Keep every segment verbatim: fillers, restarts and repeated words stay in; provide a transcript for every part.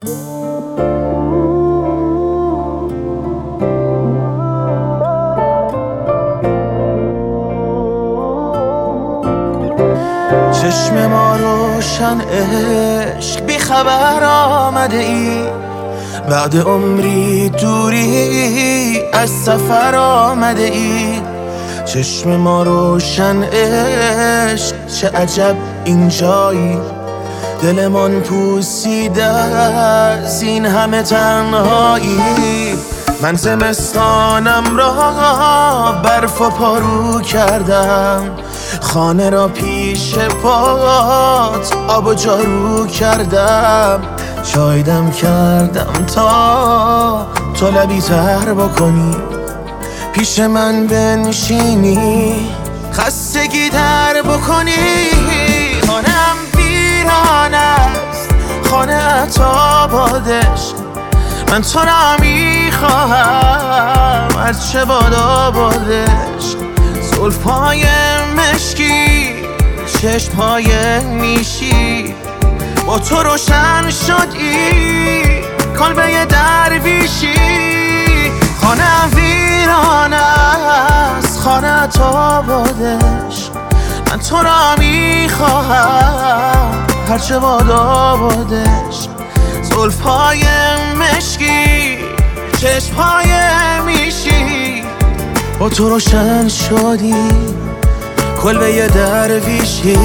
چشم ما روشن عشق بی خبر آمده ای، بعد عمری دوری از سفر آمده ای. چشم ما روشن عشق چه عجب اینجایی، دلمان پوسیده از این همه تنهایی. من زمستانم را برف و پارو کردم، خانه را پیش پات آب و جارو کردم. چای دم کردم تا تو لبی تر بکنی، پیش من بنشینی خستگی در بکنی. خانم ویران است، خانه تا بادش، من تو را میخواهم هرچه بادا بادش. زلفای مشکی، چشمهای نیشی، با تو روشن شد این کلبه درویشی. خانه ویران است، خانه تا بادش، من تو را میخواهم هرچه بادا بادش. زلفای مشکی، چشمهای میشی، با تو روشن شدی کلبه درویشی.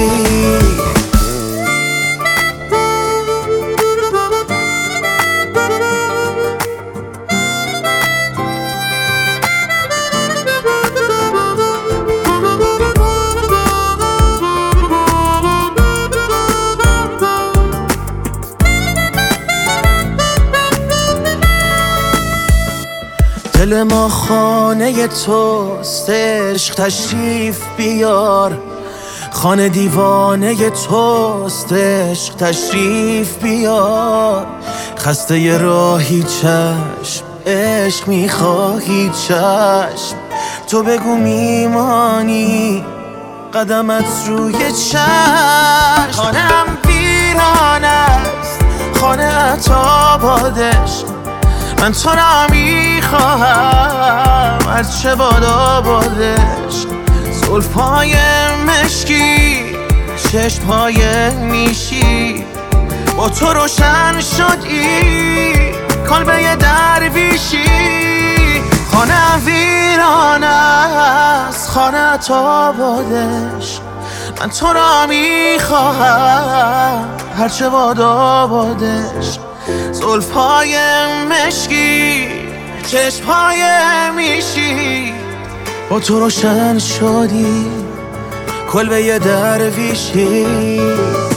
دل ما خانه توست، عشق تشریف بیار. خانه دیوانه توست، عشق تشریف بیار. خسته ی راهی چشم، عشق میخواهی چشم. تو بگو میمانی قدمت روی چشم. خانم ویران است، خانه تا بادش، من تو را میخواهم هرچه بادا بادش. زلفای مشکی، چشمهای نیشی، با تو روشن شد این کلبه درویشی. خانه ویران است، خانه تا بادش، من تو را میخواهم هرچه بادا بادش. زلفای مشکی، چشمهای میشی، با تو روشن شدی کلبه درویشی.